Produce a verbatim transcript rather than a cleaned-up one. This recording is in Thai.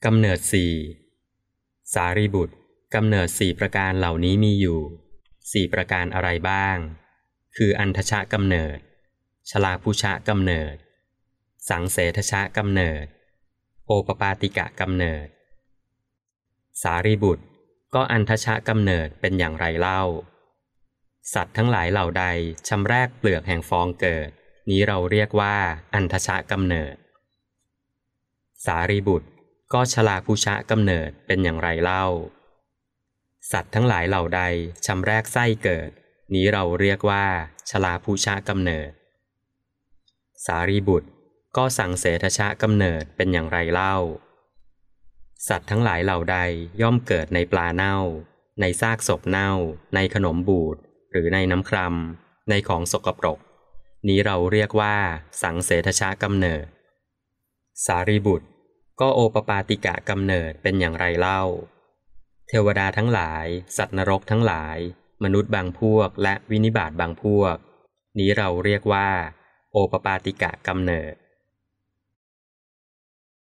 กำเนิดสี่สารีบุตรกำเนิดสี่ประการเหล่านี้มีอยู่สี่ประการอะไรบ้างคืออันทชะกำเนิดชลาภุชะกำเนิดสังเสทชะกำเนิดโอปปาติกะกำเนิดสารีบุตรก็อันทชะกำเนิดเป็นอย่างไรเล่าสัตว์ทั้งหลายเหล่าใดชำแรกเปลือกแห่งฟองเกิดนี้เราเรียกว่าอันทชะกำเนิดสารีบุตรก็ชลาภุชะกำเนิดเป็นอย่างไรเล่าสัตว์ทั้งหลายเหล่าใดชำแรกไส้เกิดนี้เราเรียกว่าชลาภุชะกำเนิดสารีบุตรก็สังเสทชะกำเนิดเป็นอย่างไรเล่าสัตว์ทั้งหลายเหล่าใดย่อมเกิดในปลาเน่าในซากศพเน่าในขนมบูดหรือในน้ำครัมในของสกปรกนี้เราเรียกว่าสังเสทชะกำเนิดสารีบุตรก็โอปปาติกะกำเนิดเป็นอย่างไรเล่าเทวดาทั้งหลายสัตว์นรกทั้งหลายมนุษย์บางพวกและวินิบาตบางพวกนี้เราเรียกว่าโอปปาติกะกำเนิด